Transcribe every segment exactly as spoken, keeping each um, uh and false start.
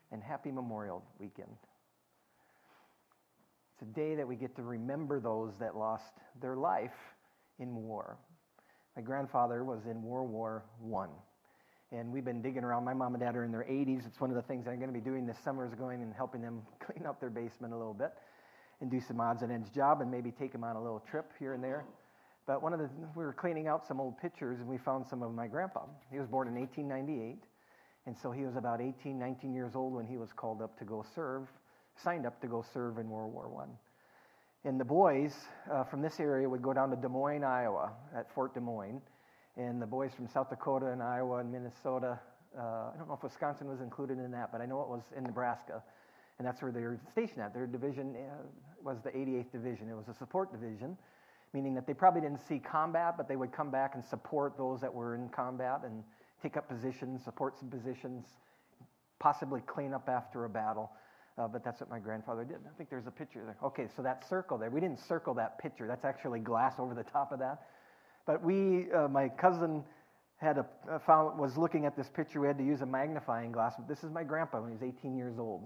and happy Memorial Weekend. It's a day that we get to remember those that lost their life in war. My grandfather was in World War One, and we've been digging around. My mom and dad are in their eighties. It's one of the things I'm going to be doing this summer is going and helping them clean up their basement a little bit and do some odds and ends job and maybe take them on a little trip here and there. But one of the, we were cleaning out some old pictures, and we found some of my grandpa. He was born in eighteen ninety-eight, and so he was about eighteen, nineteen years old when he was called up to go serve, signed up to go serve in World War One. And the boys uh, from this area would go down to Des Moines, Iowa, at Fort Des Moines, and the boys from South Dakota and Iowa and Minnesota, uh, I don't know if Wisconsin was included in that, but I know it was in Nebraska, and that's where they were stationed at. Their division uh, was the eighty-eighth Division. It was a support division, meaning that they probably didn't see combat, but they would come back and support those that were in combat and take up positions, support some positions, possibly clean up after a battle. Uh, but that's what my grandfather did. I think there's a picture there. Okay, so that circle there, we didn't circle that picture. That's actually glass over the top of that. But we, uh, my cousin had a, uh, found, was looking at this picture. We had to use a magnifying glass. This is my grandpa when he was eighteen years old.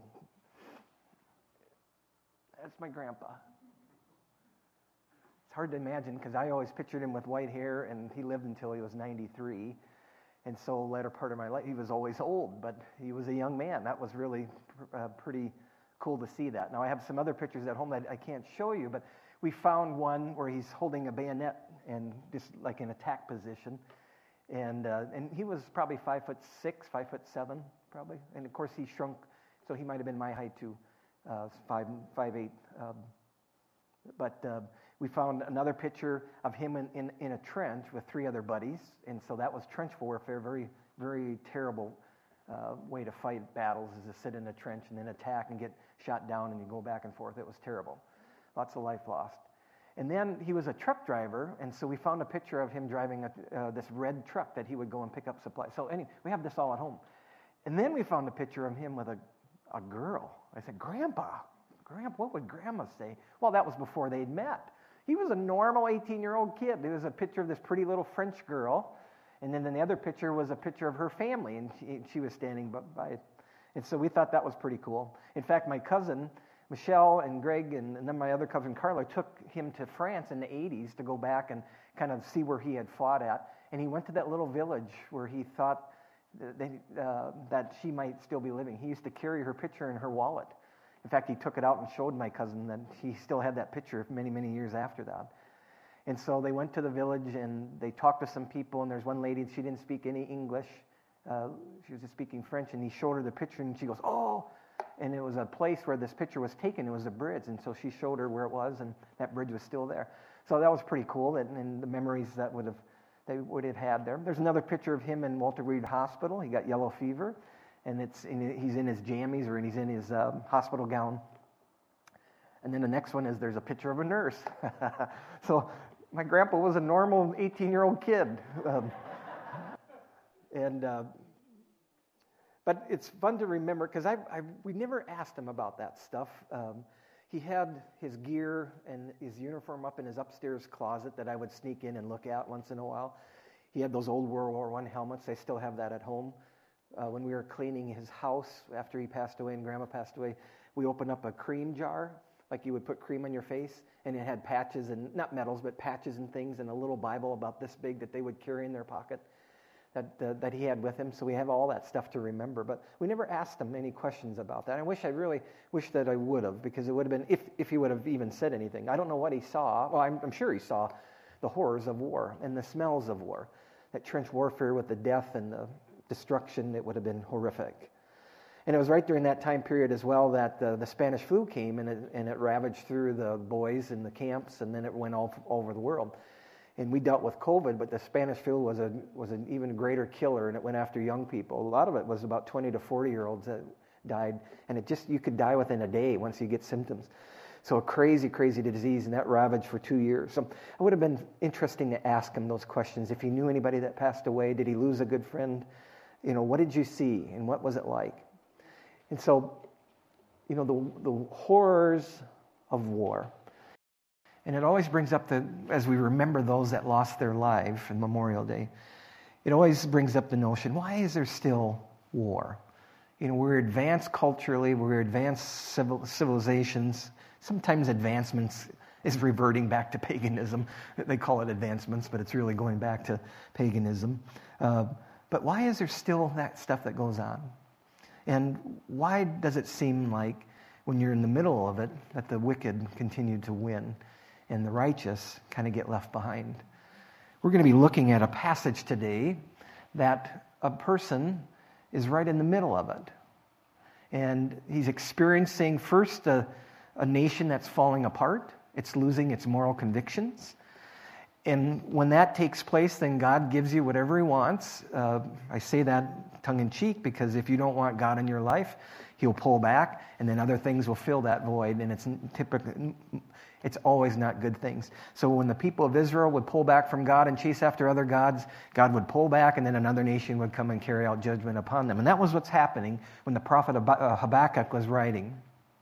That's my grandpa. It's hard to imagine because I always pictured him with white hair, and he lived until he was ninety-three. And so the latter part of my life, he was always old, but he was a young man. That was really uh, pretty cool to see that. Now, I have some other pictures at home that I can't show you, but we found one where he's holding a bayonet and just like in attack position. And uh, and he was probably five foot six, five foot seven, probably. And of course, he shrunk, so he might have been my height too, uh, five, five, eight. Um, But uh, we found another picture of him in, in, in a trench with three other buddies. And so that was trench warfare, very, very terrible uh, way to fight battles is to sit in a trench and then attack and get shot down and you go back and forth. It was terrible. Lots of life lost. And then he was a truck driver, and so we found a picture of him driving a, uh, this red truck that he would go and pick up supplies. So anyway, we have this all at home. And then we found a picture of him with a, a girl. I said, Grandpa. Grandpa, what would Grandma say? Well, that was before they'd met. He was a normal eighteen-year-old kid. There was a picture of this pretty little French girl, and then the other picture was a picture of her family, and she, she was standing by it. And so we thought that was pretty cool. In fact, my cousin, Michelle and Greg, and, and then my other cousin, Carla, took him to France in the eighties to go back and kind of see where he had fought at. And he went to that little village where he thought that, uh, that she might still be living. He used to carry her picture in her wallet. In fact, he took it out and showed my cousin that he still had that picture many, many years after that. And so they went to the village and they talked to some people, and there's one lady, she didn't speak any English. Uh, she was just speaking French, and he showed her the picture, and she goes, oh! And it was a place where this picture was taken. It was a bridge, and so she showed her where it was, and that bridge was still there. So that was pretty cool, and, and the memories that would have they would have had there. There's another picture of him in Walter Reed Hospital. He got yellow fever. And it's in, he's in his jammies or he's in his um, hospital gown. And then the next one is there's a picture of a nurse. So my grandpa was a normal eighteen-year-old kid. Um, and uh, but it's fun to remember because I, I we never asked him about that stuff. Um, he had his gear and his uniform up in his upstairs closet that I would sneak in and look at once in a while. He had those old World War One helmets. I still have that at home. Uh, when we were cleaning his house after he passed away and Grandma passed away, we opened up a cream jar, like you would put cream on your face, and it had patches and, not medals, but patches and things, and a little Bible about this big that they would carry in their pocket that uh, that he had with him. So we have all that stuff to remember. But we never asked him any questions about that. I wish, I really wish that I would have, because it would have been, if, if he would have even said anything. I don't know what he saw. Well, I'm, I'm sure he saw the horrors of war and the smells of war, that trench warfare with the death and the destruction. It would have been horrific. And it was right during that time period as well that uh, the Spanish flu came, and it, and it ravaged through the boys in the camps, and then it went all, all over the world. And we dealt with COVID, but the Spanish flu was a was an even greater killer, and it went after young people. A lot of it was about twenty to forty-year-olds that died, and it just, you could die within a day once you get symptoms. So a crazy, crazy disease, and that ravaged for two years. So it would have been interesting to ask him those questions. If he knew anybody that passed away, did he lose a good friend? You know, what did you see, and what was it like? And so, you know, the the horrors of war. And it always brings up the, as we remember those that lost their life in Memorial Day, it always brings up the notion, why is there still war? you know, we're advanced culturally, we're advanced civil, civilizations. Sometimes advancements is reverting back to paganism. They call it advancements, but it's really going back to paganism. Uh, but why is there still that stuff that goes on? And why does it seem like when you're in the middle of it that the wicked continue to win and the righteous kind of get left behind? We're going to be looking at a passage today that a person is right in the middle of it. And he's experiencing first a, a nation that's falling apart. It's losing its moral convictions. And when that takes place, then God gives you whatever he wants. Uh, I say that tongue-in-cheek because if you don't want God in your life, he'll pull back, and then other things will fill that void, and it's typically, it's always not good things. So when the people of Israel would pull back from God and chase after other gods, God would pull back, and then another nation would come and carry out judgment upon them. And that was what's happening when the prophet Habakkuk was writing.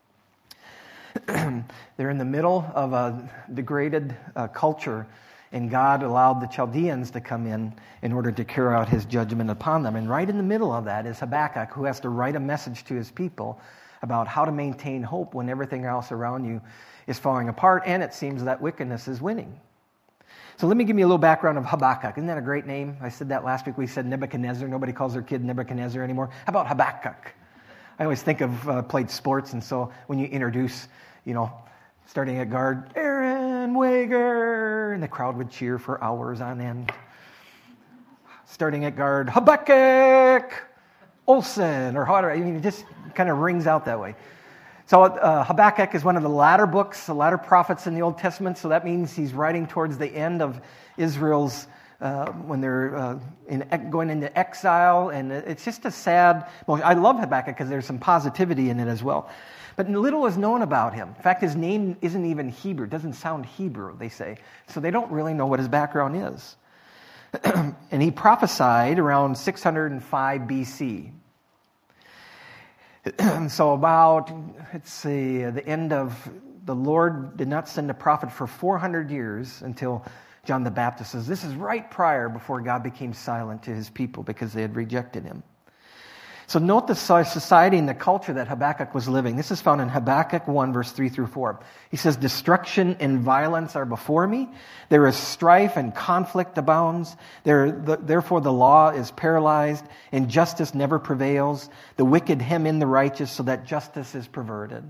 They're in the middle of a degraded uh, culture, and God allowed the Chaldeans to come in in order to carry out his judgment upon them. And right in the middle of that is Habakkuk, who has to write a message to his people about how to maintain hope when everything else around you is falling apart, and it seems that wickedness is winning. So let me give you a little background of Habakkuk. Isn't that a great name? I said that last week. We said Nebuchadnezzar. Nobody calls their kid Nebuchadnezzar anymore. How about Habakkuk? I always think of uh, played sports, and so when you introduce, you know, starting at guard, Aaron Wager, and the crowd would cheer for hours on end. Starting at guard, Habakkuk Olsen, or however. I mean, it just kind of rings out that way. So uh, Habakkuk is one of the latter books, the latter prophets in the Old Testament, so that means he's writing towards the end of Israel's, uh, when they're uh, in, going into exile, and it's just a sad, well, I love Habakkuk because there's some positivity in it as well. But little is known about him. In fact, his name isn't even Hebrew. It doesn't sound Hebrew, they say. So they don't really know what his background is. And he prophesied around six hundred five B C. So about, let's see, the end of, the Lord did not send a prophet for four hundred years until John the Baptist says, this is right prior before God became silent to his people because they had rejected him. So note the society and the culture that Habakkuk was living. This is found in Habakkuk one, verse three through four. He says, destruction and violence are before me. There is strife and conflict abounds. There, the, therefore the law is paralyzed and justice never prevails. The wicked hem in the righteous so that justice is perverted.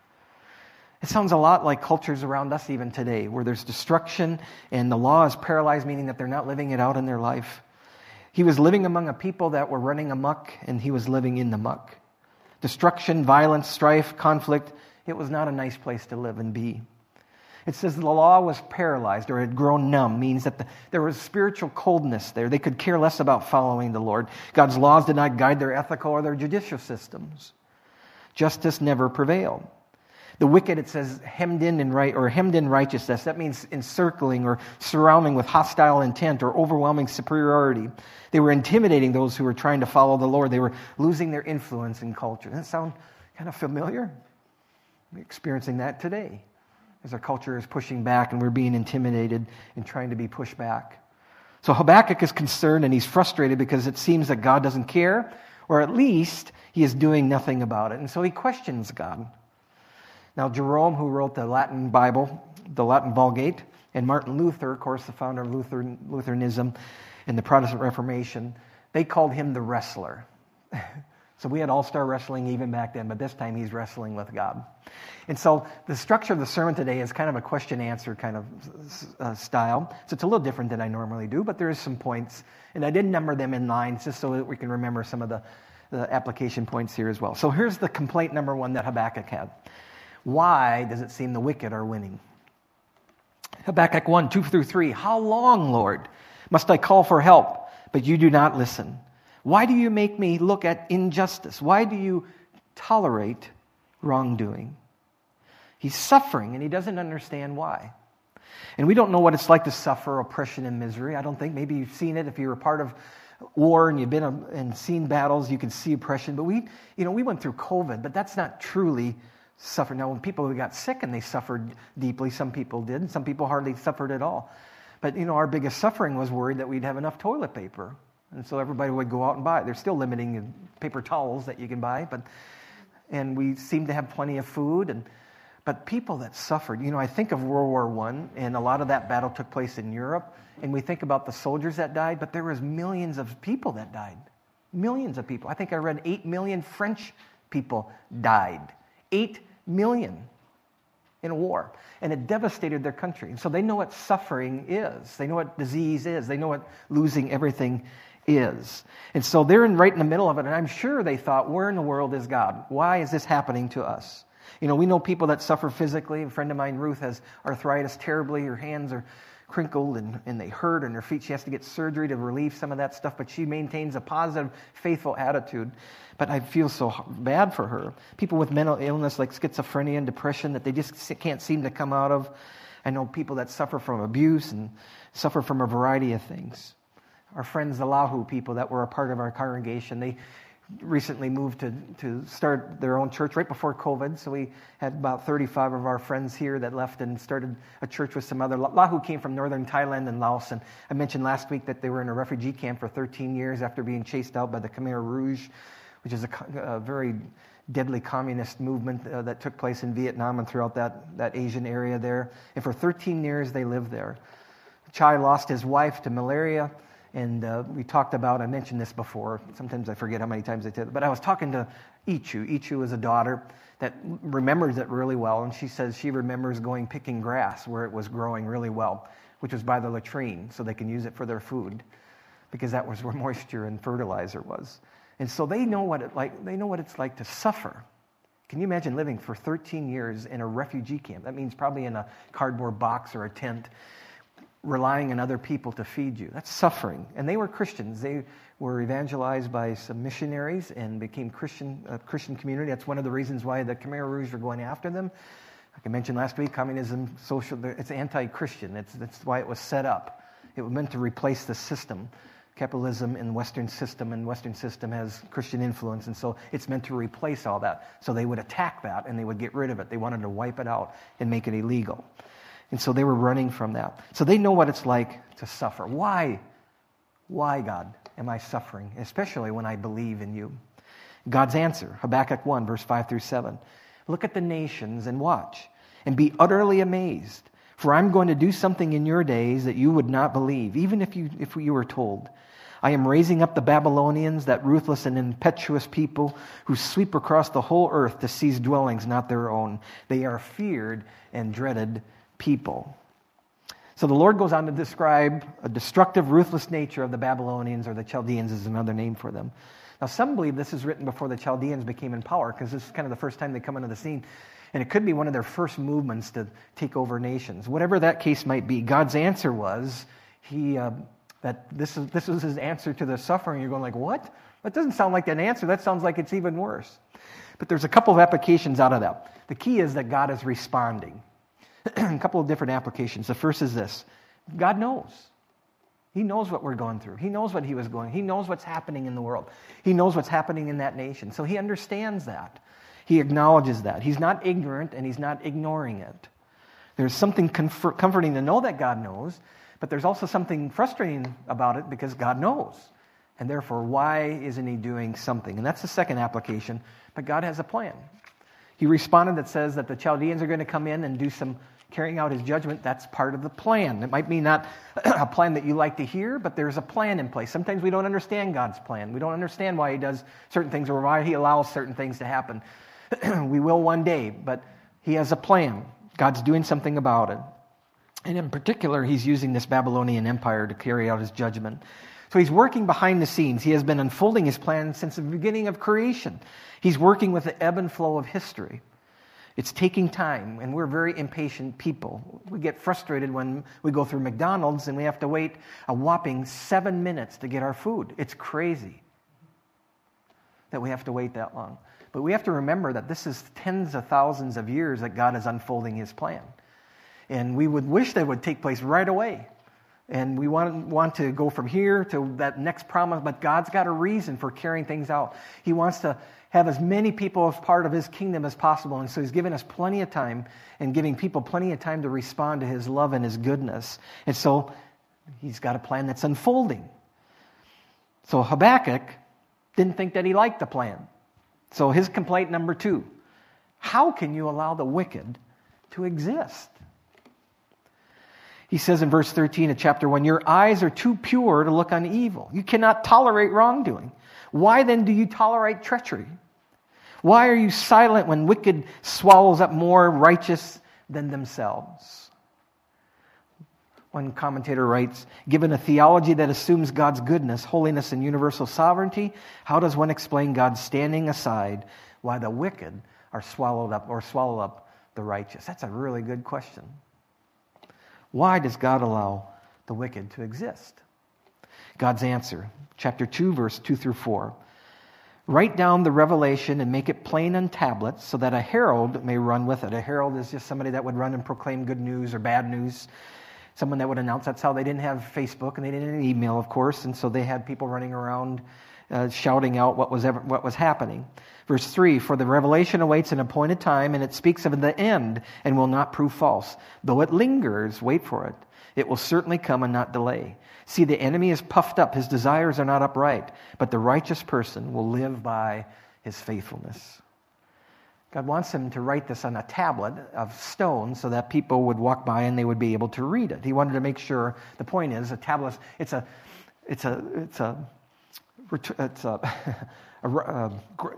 It sounds a lot like cultures around us even today, where there's destruction and the law is paralyzed, meaning that they're not living it out in their life. He was living among a people that were running amok, and he was living in the muck. Destruction, violence, strife, conflict. It was not a nice place to live and be. It says the law was paralyzed or had grown numb, means that the, there was spiritual coldness there. They could care less about following the Lord. God's laws did not guide their ethical or their judicial systems. Justice never prevailed. The wicked, it says, hemmed in and right, or hemmed in righteousness. That means encircling or surrounding with hostile intent or overwhelming superiority. They were intimidating those who were trying to follow the Lord. They were losing their influence in culture. Doesn't that sound kind of familiar? We're experiencing that today as our culture is pushing back and we're being intimidated and trying to be pushed back. So Habakkuk is concerned and he's frustrated because it seems that God doesn't care, or at least he is doing nothing about it. And so he questions God. Now, Jerome, who wrote the Latin Bible, the Latin Vulgate, and Martin Luther, of course, the founder of Lutheran, Lutheranism and the Protestant Reformation, they called him the wrestler. So we had all-star wrestling even back then, but this time he's wrestling with God. And so the structure of the sermon today is kind of a question-answer kind of uh, style. So it's a little different than I normally do, but there is some points. And I did number them in lines just so that we can remember some of the, the application points here as well. So here's the complaint number one that Habakkuk had. Why does it seem the wicked are winning? Habakkuk one, two through three. How long, Lord, must I call for help, but you do not listen? Why do you make me look at injustice? Why do you tolerate wrongdoing? He's suffering, and he doesn't understand why. And we don't know what it's like to suffer oppression and misery. I don't think. Maybe you've seen it if you were part of war and you've been and seen battles, you can see oppression. But we, you know, we went through COVID, but that's not truly suffer. Now, when people got sick and they suffered deeply, some people did, and some people hardly suffered at all. But, you know, our biggest suffering was worried that we'd have enough toilet paper. And so everybody would go out and buy it. They're still limiting paper towels that you can buy, but and we seem to have plenty of food. And but people that suffered, you know, I think of World War One, and a lot of that battle took place in Europe, and we think about the soldiers that died, but there was millions of people that died. Millions of people. I think I read eight million French people died. Eight million in a war. And it devastated their country. And so they know what suffering is. They know what disease is. They know what losing everything is. And so they're in, right in the middle of it, and I'm sure they thought, where in the world is God? Why is this happening to us? You know, we know people that suffer physically. A friend of mine, Ruth, has arthritis terribly. Her hands are crinkled and, and they hurt, and her feet, she has to get surgery to relieve some of that stuff, but she maintains a positive, faithful attitude. But I feel so bad for her. People with mental illness like schizophrenia and depression that they just can't seem to come out of. I know people that suffer from abuse and suffer from a variety of things. Our friends, the Lahu people that were a part of our congregation, they recently moved to, to start their own church right before COVID. So we had about thirty-five of our friends here that left and started a church with some other. Lahu came from northern Thailand and Laos. And I mentioned last week that they were in a refugee camp for thirteen years after being chased out by the Khmer Rouge, which is a, a very deadly communist movement uh, that took place in Vietnam and throughout that, that Asian area there. And for thirteen years they lived there. Chai lost his wife to malaria. And uh, we talked about, I mentioned this before, sometimes I forget how many times I did it, but I was talking to Ichu. Ichu is a daughter that remembers it really well, and she says she remembers going picking grass where it was growing really well, which was by the latrine, so they can use it for their food, because that was where moisture and fertilizer was. And so they know what it like. They know what it's like to suffer. Can you imagine living for thirteen years in a refugee camp? That means probably in a cardboard box or a tent, relying on other people to feed you. That's suffering. And they were Christians. They were evangelized by some missionaries and became Christian, a Christian community. That's one of the reasons why the Khmer Rouge were going after them. Like I mentioned last week, communism, social, it's anti-Christian. It's, that's why it was set up. It was meant to replace the system. Capitalism in the Western system, and Western system has Christian influence, and so it's meant to replace all that. So they would attack that, and they would get rid of it. They wanted to wipe it out and make it illegal. And so they were running from that. So they know what it's like to suffer. Why? Why, God, am I suffering? Especially when I believe in you. God's answer, Habakkuk one, verse five through seven. Look at the nations and watch, and be utterly amazed. For I'm going to do something in your days that you would not believe, even if you if you were told. I am raising up the Babylonians, that ruthless and impetuous people who sweep across the whole earth to seize dwellings not their own. They are feared and dreaded people. So the Lord goes on to describe a destructive, ruthless nature of the Babylonians, or the Chaldeans is another name for them. Now, some believe this is written before the Chaldeans became in power, because this is kind of the first time they come into the scene. And it could be one of their first movements to take over nations. Whatever that case might be, God's answer was he uh, that this is this was his answer to the suffering. You're going like, what? That doesn't sound like an answer. That sounds like it's even worse. But there's a couple of applications out of that. The key is that God is responding. A couple of different applications. The first is this. God knows. He knows what we're going through. He knows what he was going. He knows what's happening in the world. He knows what's happening in that nation. So he understands that. He acknowledges that. He's not ignorant, and he's not ignoring it. There's something comfort, comforting to know that God knows, but there's also something frustrating about it because God knows. And therefore, why isn't he doing something? And that's the second application. But God has a plan. He responded that says that the Chaldeans are going to come in and do some carrying out his judgment. That's part of the plan. It might be not a plan that you like to hear, but there's a plan in place. Sometimes we don't understand God's plan. We don't understand why he does certain things or why he allows certain things to happen. We will one day, but he has a plan. God's doing something about it. And in particular, he's using this Babylonian empire to carry out his judgment. So he's working behind the scenes. He has been unfolding his plan since the beginning of creation. He's working with the ebb and flow of history. It's taking time, and we're very impatient people. We get frustrated when we go through McDonald's and we have to wait a whopping seven minutes to get our food. It's crazy that we have to wait that long. But we have to remember that this is tens of thousands of years that God is unfolding his plan. And we would wish that it would take place right away. And we want, want to go from here to that next promise, but God's got a reason for carrying things out. He wants to have as many people as part of his kingdom as possible, and so he's given us plenty of time and giving people plenty of time to respond to his love and his goodness. And so he's got a plan that's unfolding. So Habakkuk didn't think that he liked the plan. So his complaint number two, how can you allow the wicked to exist? He says in verse thirteen of chapter one, your eyes are too pure to look on evil. You cannot tolerate wrongdoing. Why then do you tolerate treachery? Why are you silent when wicked swallows up more righteous than themselves? One commentator writes, given a theology that assumes God's goodness, holiness, and universal sovereignty, how does one explain God standing aside while the wicked are swallowed up or swallow up the righteous? That's a really good question. Why does God allow the wicked to exist? God's answer, chapter two, verse two through four. Write down the revelation and make it plain on tablets so that a herald may run with it. A herald is just somebody that would run and proclaim good news or bad news. Someone that would announce. That's how they didn't have Facebook and they didn't have email, of course. And so they had people running around uh, shouting out what was ever, what was happening. Verse three, for the revelation awaits an appointed time, and it speaks of the end and will not prove false. Though it lingers, wait for it. It will certainly come and not delay. See, the enemy is puffed up. His desires are not upright. But the righteous person will live by his faithfulness. God wants him to write this on a tablet of stone so that people would walk by and they would be able to read it. He wanted to make sure, the point is, a tablet, it's a, it's a, it's a, it's a, a, a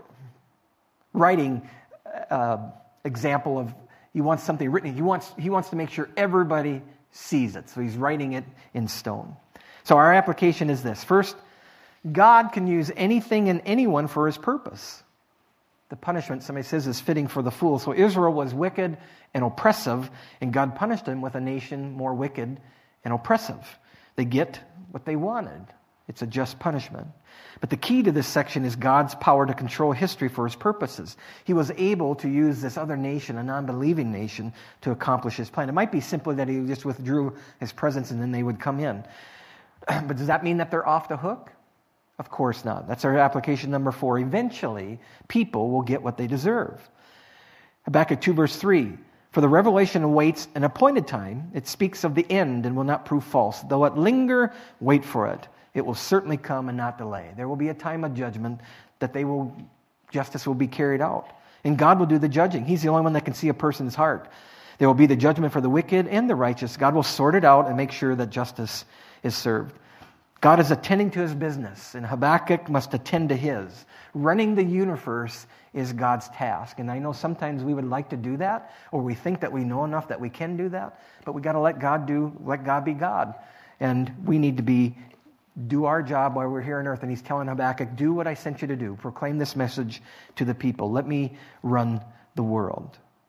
writing uh, example of, he wants something written. He wants, he wants to make sure everybody sees it. So he's writing it in stone. So our application is this. First, God can use anything and anyone for his purpose. The punishment, somebody says, is fitting for the fool. So Israel was wicked and oppressive, and God punished them with a nation more wicked and oppressive. They get what they wanted. It's a just punishment. But the key to this section is God's power to control history for his purposes. He was able to use this other nation, a non-believing nation, to accomplish his plan. It might be simply that he just withdrew his presence and then they would come in. But does that mean that they're off the hook? Of course not. That's our application number four. Eventually, people will get what they deserve. Habakkuk two, verse three. For the revelation awaits an appointed time. It speaks of the end and will not prove false. Though it linger, wait for it. It will certainly come and not delay. There will be a time of judgment that they will, justice will be carried out. And God will do the judging. He's the only one that can see a person's heart. There will be the judgment for the wicked and the righteous. God will sort it out and make sure that justice is served. God is attending to his business, and Habakkuk must attend to his. Running the universe is God's task. And I know sometimes we would like to do that, or we think that we know enough that we can do that, but we got to let God do, let God be God. And we need to be do our job while we're here on earth. And he's telling Habakkuk, do what I sent you to do. Proclaim this message to the people. Let me run the world.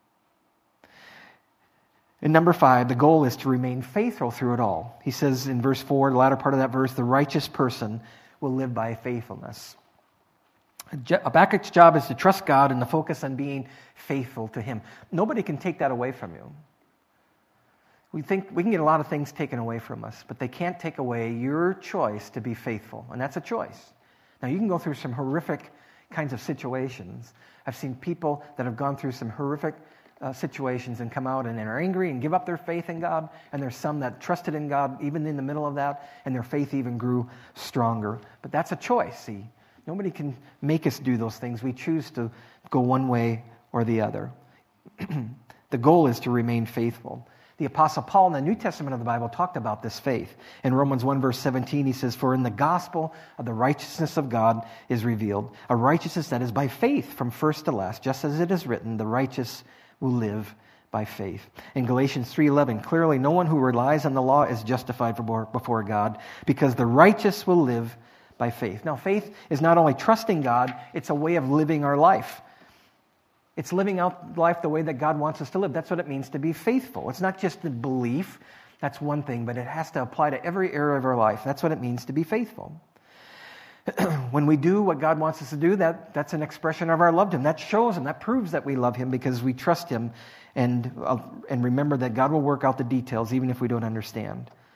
And number five, the goal is to remain faithful through it all. He says in verse four, the latter part of that verse, the righteous person will live by faithfulness. Habakkuk's job is to trust God and to focus on being faithful to him. Nobody can take that away from you. We think we can get a lot of things taken away from us, but they can't take away your choice to be faithful, and that's a choice. Now, you can go through some horrific kinds of situations. I've seen people that have gone through some horrific uh, situations and come out and are angry and give up their faith in God, and there's some that trusted in God even in the middle of that, and their faith even grew stronger. But that's a choice, see. Nobody can make us do those things. We choose to go one way or the other. The goal is to remain faithful. The Apostle Paul in the New Testament of the Bible talked about this faith. In Romans one, verse seventeen, he says, for in the gospel of the righteousness of God is revealed, a righteousness that is by faith from first to last, just as it is written, the righteous will live by faith. In Galatians three eleven, clearly no one who relies on the law is justified before God, because the righteous will live by faith. Now, faith is not only trusting God, it's a way of living our life. It's living out life the way that God wants us to live. That's what it means to be faithful. It's not just the belief. That's one thing, but it has to apply to every area of our life. That's what it means to be faithful. When we do what God wants us to do, that, that's an expression of our love to him. That shows him, that proves that we love him because we trust him and, uh, and remember that God will work out the details even if we don't understand.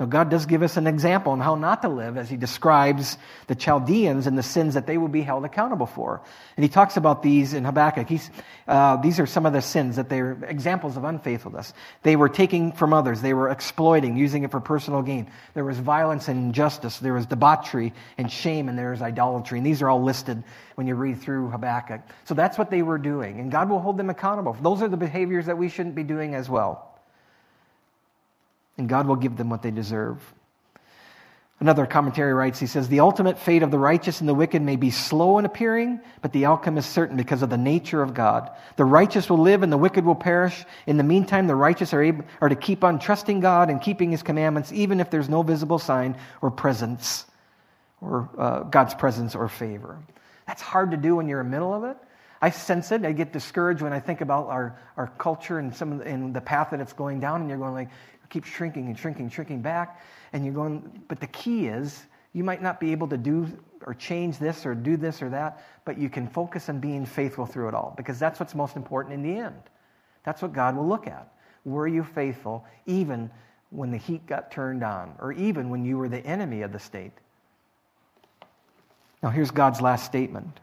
Now, God does give us an example on how not to live as he describes the Chaldeans and the sins that they will be held accountable for. And he talks about these in Habakkuk. He's, uh, these are some of the sins that they're examples of unfaithfulness. They were taking from others. They were exploiting, using it for personal gain. There was violence and injustice. There was debauchery and shame, and there was idolatry. And these are all listed when you read through Habakkuk. So that's what they were doing, and God will hold them accountable. Those are the behaviors that we shouldn't be doing as well. And God will give them what they deserve. Another commentary writes, he says, the ultimate fate of the righteous and the wicked may be slow in appearing, but the outcome is certain because of the nature of God. The righteous will live and the wicked will perish. In the meantime, the righteous are able are to keep on trusting God and keeping his commandments, even if there's no visible sign or presence, or uh, God's presence or favor. That's hard to do when you're in the middle of it. I sense it. I get discouraged when I think about our, our culture and some of the, and the path that it's going down, and you're going like, keep shrinking and shrinking, shrinking back, and you're going, but the key is, you might not be able to do or change this or do this or that, but you can focus on being faithful through it all, because that's what's most important in the end. That's what God will look at. Were you faithful even when the heat got turned on, or even when you were the enemy of the state? Now here's God's last statement.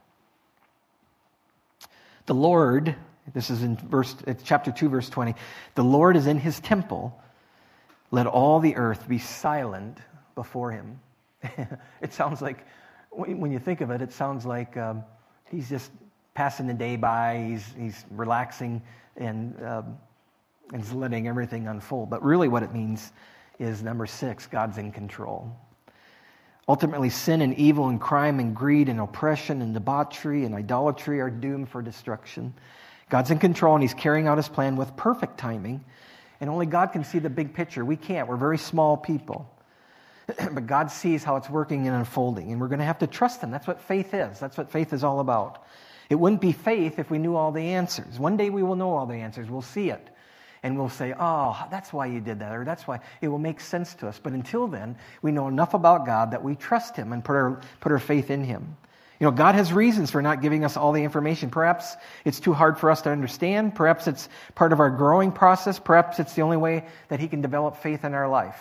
The Lord, this is in verse, it's chapter two, verse twenty, the Lord is in his temple. Let all the earth be silent before him. It sounds like, when you think of it, it sounds like um, he's just passing the day by, he's he's relaxing and, um, and he's letting everything unfold. But really what it means is, number six, God's in control. Ultimately, sin and evil and crime and greed and oppression and debauchery and idolatry are doomed for destruction. God's in control, and he's carrying out his plan with perfect timing. And only God can see the big picture. We can't. We're very small people. But God sees how it's working and unfolding. And we're going to have to trust him. That's what faith is. That's what faith is all about. It wouldn't be faith if we knew all the answers. One day we will know all the answers. We'll see it. And we'll say, oh, that's why you did that. Or that's why. It will make sense to us. But until then, we know enough about God that we trust him and put our, put our faith in him. You know, God has reasons for not giving us all the information. Perhaps it's too hard for us to understand. Perhaps it's part of our growing process. Perhaps it's the only way that he can develop faith in our life.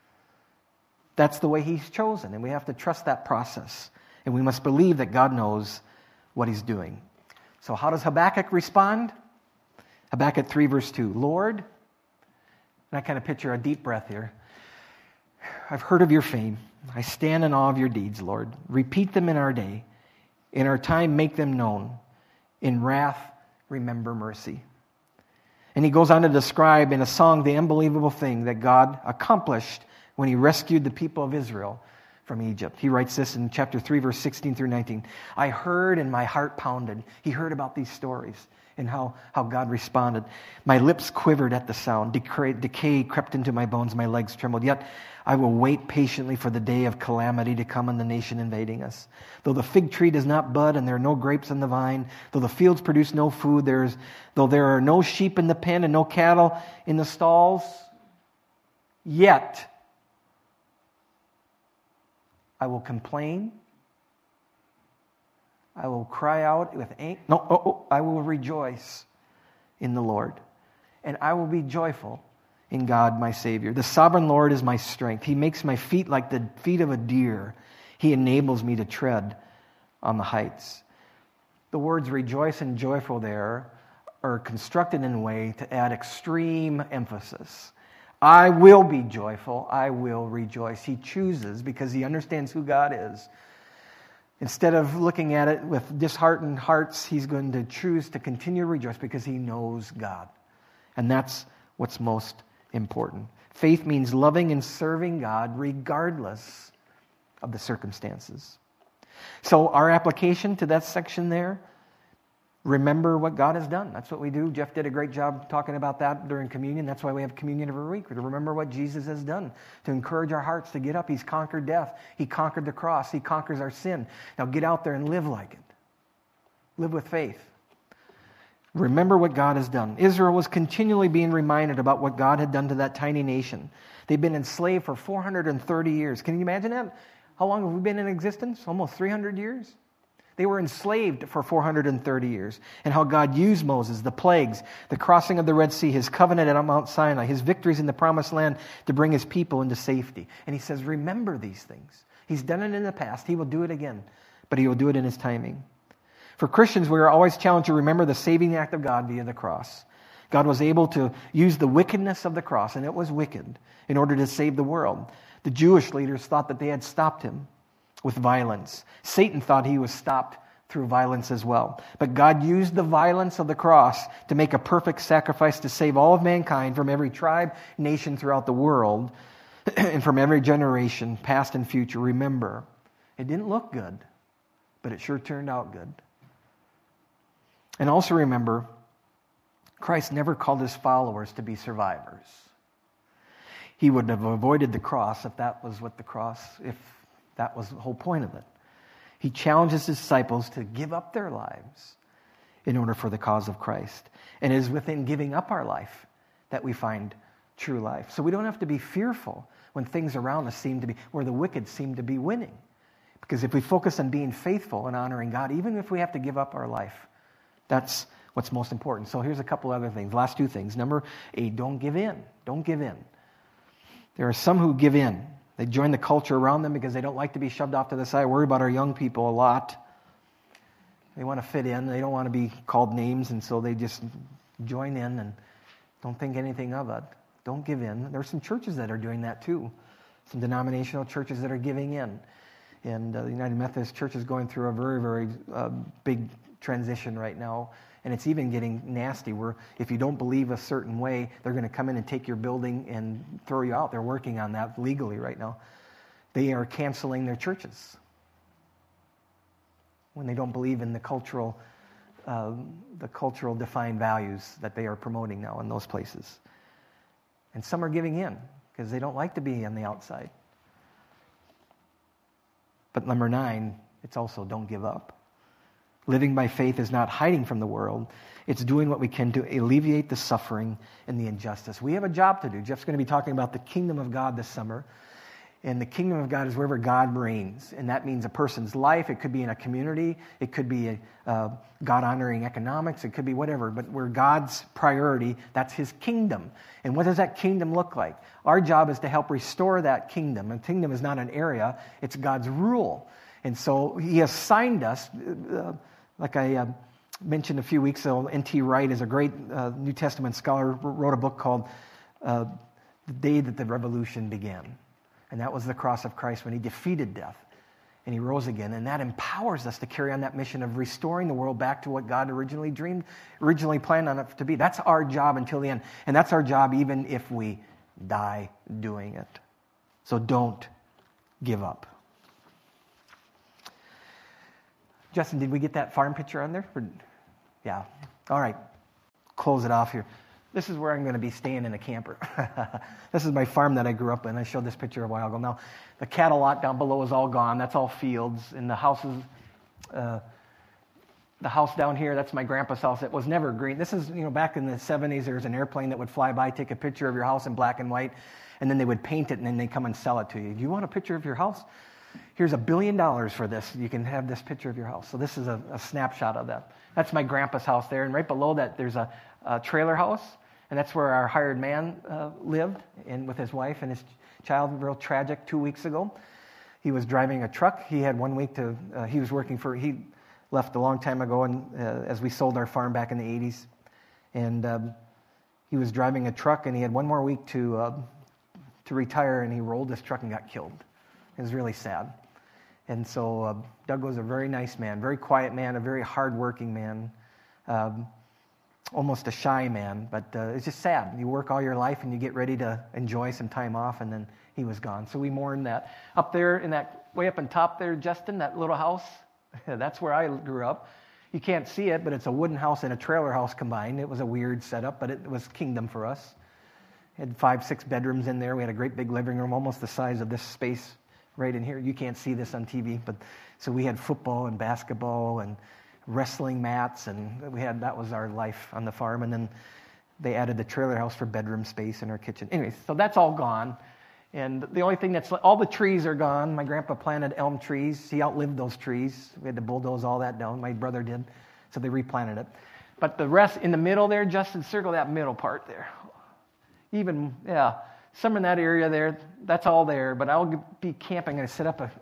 That's the way he's chosen, and we have to trust that process. And we must believe that God knows what he's doing. So how does Habakkuk respond? Habakkuk three, verse two. Lord, and I kind of picture a deep breath here. I've heard of your fame. I stand in awe of your deeds, Lord. Repeat them in our day. In our time, make them known. In wrath, remember mercy. And he goes on to describe in a song the unbelievable thing that God accomplished when he rescued the people of Israel from Egypt. He writes this in chapter three, verse sixteen through nineteen. I heard and my heart pounded. He heard about these stories and how, how God responded. My lips quivered at the sound. Decay, decay crept into my bones. My legs trembled. Yet I will wait patiently for the day of calamity to come on the nation invading us. Though the fig tree does not bud and there are no grapes on the vine, though the fields produce no food, there is, though there are no sheep in the pen and no cattle in the stalls, yet I will complain. I will cry out with anger. No, oh, oh, I will rejoice in the Lord, and I will be joyful in God, my Savior. The sovereign Lord is my strength. He makes my feet like the feet of a deer. He enables me to tread on the heights. The words rejoice and joyful there are constructed in a way to add extreme emphasis. I will be joyful. I will rejoice. He chooses because he understands who God is. Instead of looking at it with disheartened hearts, he's going to choose to continue to rejoice because he knows God. And that's what's most important. Faith means loving and serving God regardless of the circumstances. So our application to that section there, remember what God has done. That's what we do. Jeff did a great job talking about that during communion. That's why we have communion every week, to remember what Jesus has done, to encourage our hearts to get up. He's conquered death. He conquered the cross. He conquers our sin. Now get out there and live like it. Live with faith. Remember what God has done. Israel was continually being reminded about what God had done to that tiny nation. They've been enslaved for four hundred thirty years. Can you imagine that? How long have we been in existence? Almost three hundred years? They were enslaved for four hundred thirty years. And how God used Moses, the plagues, the crossing of the Red Sea, his covenant at Mount Sinai, his victories in the promised land to bring his people into safety. And he says, remember these things. He's done it in the past. He will do it again. But he will do it in his timing. For Christians, we are always challenged to remember the saving act of God via the cross. God was able to use the wickedness of the cross, and it was wicked, in order to save the world. The Jewish leaders thought that they had stopped him with violence. Satan thought he was stopped through violence as well. But God used the violence of the cross to make a perfect sacrifice to save all of mankind from every tribe, nation throughout the world, and from every generation, past and future. Remember, it didn't look good, but it sure turned out good. And also remember, Christ never called his followers to be survivors. He would have avoided the cross if that was what the cross, if that was the whole point of it. He challenges his disciples to give up their lives in order for the cause of Christ. And it is within giving up our life that we find true life. So we don't have to be fearful when things around us seem to be, where the wicked seem to be winning. Because if we focus on being faithful and honoring God, even if we have to give up our life, that's what's most important. So here's a couple other things. Last two things. Number eight, don't give in. Don't give in. There are some who give in. They join the culture around them because they don't like to be shoved off to the side. I worry about our young people a lot. They want to fit in. They don't want to be called names, and so they just join in and don't think anything of it. Don't give in. There are some churches that are doing that too. Some denominational churches that are giving in. And uh, the United Methodist Church is going through a very, very uh, big transition right now. And it's even getting nasty where if you don't believe a certain way, they're going to come in and take your building and throw you out. They're working on that legally right now. They are canceling their churches when they don't believe in the cultural, uh, the cultural defined values that they are promoting now in those places. And some are giving in because they don't like to be on the outside. But number nine, it's also don't give up. Living by faith is not hiding from the world. It's doing what we can to alleviate the suffering and the injustice. We have a job to do. Jeff's going to be talking about the kingdom of God this summer. And the kingdom of God is wherever God reigns. And that means a person's life. It could be in a community. It could be a, uh, God-honoring economics. It could be whatever. But where God's priority, that's his kingdom. And what does that kingdom look like? Our job is to help restore that kingdom. And kingdom is not an area. It's God's rule. And so he assigned us, uh, like I uh, mentioned a few weeks ago, N T Wright is a great uh, New Testament scholar, wrote a book called uh, The Day That the Revolution Began. And that was the cross of Christ when he defeated death and he rose again. And that empowers us to carry on that mission of restoring the world back to what God originally dreamed, originally planned on it to be. That's our job until the end. And that's our job even if we die doing it. So don't give up. Justin, did we get that farm picture on there? Or, yeah. All right. Close it off here. This is where I'm going to be staying in a camper. This is my farm that I grew up in. I showed this picture a while ago. Now, the cattle lot down below is all gone. That's all fields. And the houses, uh, the house down here, that's my grandpa's house. It was never green. This is, you know, back in the seventies, there was an airplane that would fly by, take a picture of your house in black and white, and then they would paint it, and then they'd come and sell it to you. Do you want a picture of your house? Here's a billion dollars for this. You can have this picture of your house. So this is a, a snapshot of that. That's my grandpa's house there. And right below that, there's a, a trailer house. And that's where our hired man uh, lived, and with his wife and his child. Real tragic two weeks ago. He was driving a truck. He had one week to, uh, he was working for, he left a long time ago and uh, as we sold our farm back in the eighties. And um, he was driving a truck, and he had one more week to uh, to retire, and he rolled his truck and got killed. It was really sad. And so uh, Doug was a very nice man, very quiet man, a very hardworking man, um, almost a shy man, but uh, it's just sad. You work all your life and you get ready to enjoy some time off, and then he was gone. So we mourned that. Up there in that, way up on top there, Justin, that little house, that's where I grew up. You can't see it, but it's a wooden house and a trailer house combined. It was a weird setup, but it was kingdom for us. It had five, six bedrooms in there. We had a great big living room, almost the size of this space right in here. You can't see this on T V, but so we had football and basketball and wrestling mats, and we had, that was our life on the farm. And then they added the trailer house for bedroom space in our kitchen. Anyway, so that's all gone. And the only thing that's, all the trees are gone. My grandpa planted elm trees. He outlived those trees. We had to bulldoze all that down. My brother did. So they replanted it. But the rest in the middle there, Justin, circle that middle part there. Even, yeah, some in that area there, that's all there. But I'll be camping. I'm going to set up a,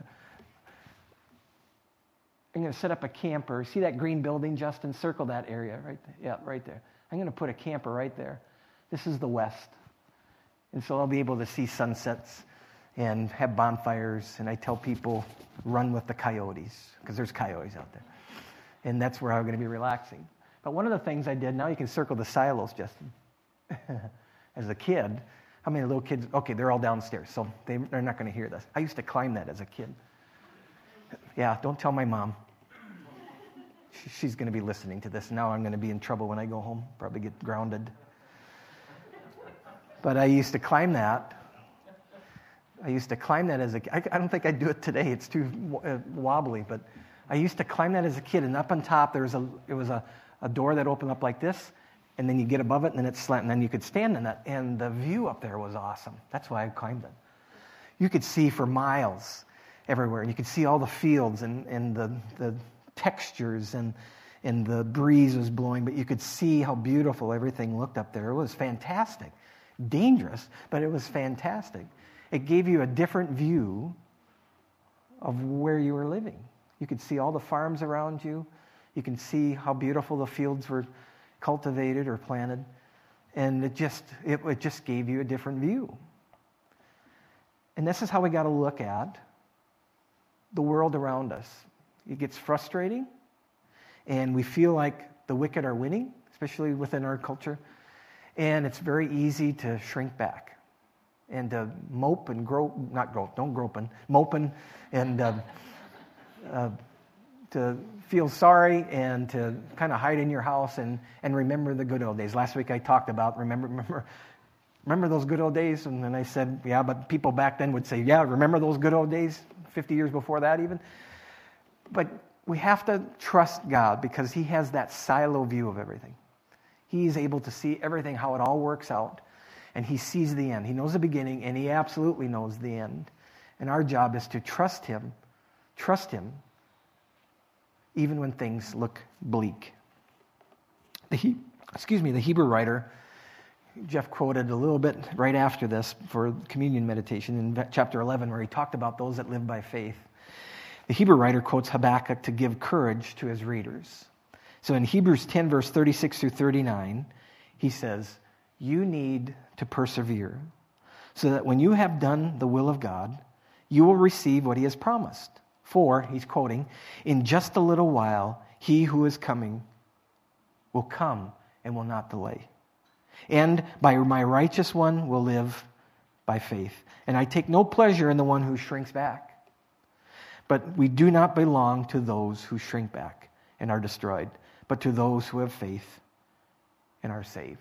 I'm going to set up a camper. See that green building, Justin? Circle that area right there. Yeah, right there. I'm going to put a camper right there. This is the west. And so I'll be able to see sunsets and have bonfires. And I tell people, run with the coyotes, because there's coyotes out there. And that's where I'm going to be relaxing. But one of the things I did, now you can circle the silos, Justin. As a kid, how many little kids, okay, they're all downstairs, so they, they're not going to hear this. I used to climb that as a kid. Yeah, don't tell my mom. She, she's going to be listening to this. Now I'm going to be in trouble when I go home, probably get grounded. But I used to climb that. I used to climb that as a kid. I, I don't think I'd do it today. It's too uh, wobbly. But I used to climb that as a kid. And up on top, there was a it was a, a door that opened up like this. And then you get above it, and then it's slant. And then you could stand in that. And the view up there was awesome. That's why I climbed it. You could see for miles everywhere. And you could see all the fields and, and the, the textures. And, and the breeze was blowing. But you could see how beautiful everything looked up there. It was fantastic. Dangerous, but it was fantastic. It gave you a different view of where you were living. You could see all the farms around you. You can see how beautiful the fields were cultivated or planted. And it just it, it just gave you a different view. And this is how we got to look at the world around us. It gets frustrating, and we feel like the wicked are winning, especially within our culture. And it's very easy to shrink back and to mope and grope, not grope, don't grope, and moping, and uh, uh, to feel sorry and to kind of hide in your house and, and remember the good old days. Last week I talked about, remember, remember, remember those good old days? And then I said, yeah, but people back then would say, yeah, remember those good old days, fifty years before that even? But we have to trust God because He has that silo view of everything. He's able to see everything, how it all works out. And He sees the end. He knows the beginning, and He absolutely knows the end. And our job is to trust Him, trust Him, even when things look bleak. The he, excuse me, the Hebrew writer, Jeff quoted a little bit right after this for communion meditation in chapter eleven, where he talked about those that live by faith. The Hebrew writer quotes Habakkuk to give courage to his readers. So in Hebrews ten, verse thirty-six through thirty-nine, he says, you need to persevere so that when you have done the will of God, you will receive what He has promised. For, he's quoting, in just a little while, He who is coming will come and will not delay. And by my righteous one will live by faith. And I take no pleasure in the one who shrinks back. But we do not belong to those who shrink back and are destroyed, but to those who have faith and are saved.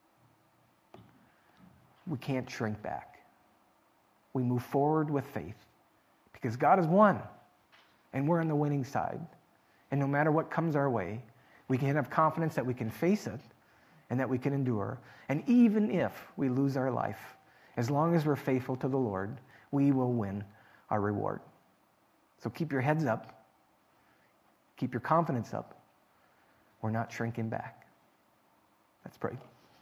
We can't shrink back. We move forward with faith because God has won and we're on the winning side. And no matter what comes our way, we can have confidence that we can face it and that we can endure. And even if we lose our life, as long as we're faithful to the Lord, we will win our reward. So keep your heads up. Keep your confidence up. We're not shrinking back. Let's pray.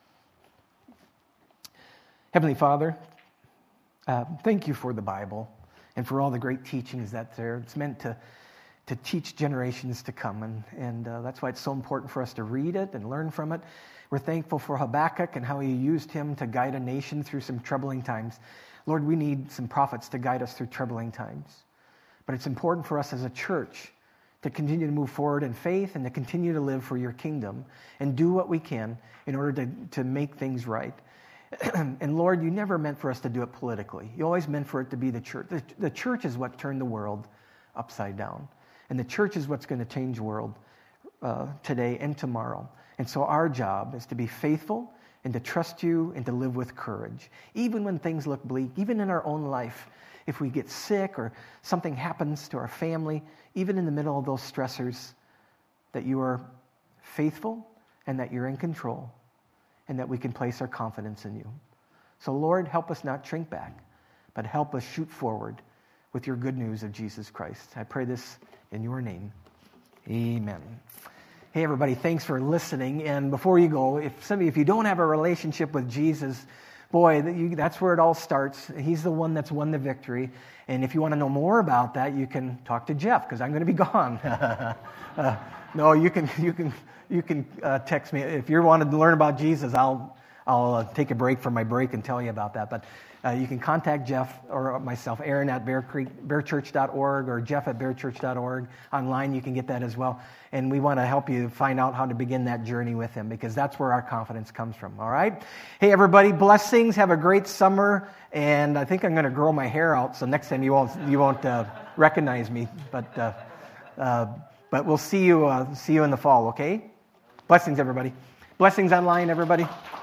Heavenly Father, uh, thank you for the Bible and for all the great teachings that there. It's meant to, to teach generations to come, and, and uh, that's why it's so important for us to read it and learn from it. We're thankful for Habakkuk and how he used him to guide a nation through some troubling times. Lord, we need some prophets to guide us through troubling times. But it's important for us as a church to continue to move forward in faith and to continue to live for your kingdom and do what we can in order to, to make things right. And Lord, you never meant for us to do it politically. You always meant for it to be the church. The, the church is what turned the world upside down. And the church is what's going to change the world uh, today and tomorrow. And so our job is to be faithful and to trust you and to live with courage. Even when things look bleak, even in our own life, if we get sick or something happens to our family, even in the middle of those stressors, that you are faithful and that you're in control and that we can place our confidence in you. So Lord, help us not shrink back. but help us shoot forward with your good news of Jesus Christ. I pray this in your name. Amen. Hey, everybody, thanks for listening. And before you go, if some of you, if you don't have a relationship with Jesus, boy, that's where it all starts. He's the one that's won the victory. And if you want to know more about that, you can talk to Jeff, because I'm going to be gone. uh, no, you can you can you can uh, text me if you wanted to learn about Jesus. I'll I'll uh, take a break from my break and tell you about that. But uh, you can contact Jeff or myself, Aaron at bear creek bear church dot org or Jeff at bear church dot org. Online, you can get that as well. And we want to help you find out how to begin that journey with him, because that's where our confidence comes from. All right? Hey, everybody, blessings. Have a great summer. And I think I'm going to grow my hair out, so next time you won't you won't uh, recognize me. But uh, uh, but we'll see you uh, see you in the fall. Okay? Blessings, everybody. Blessings online, everybody.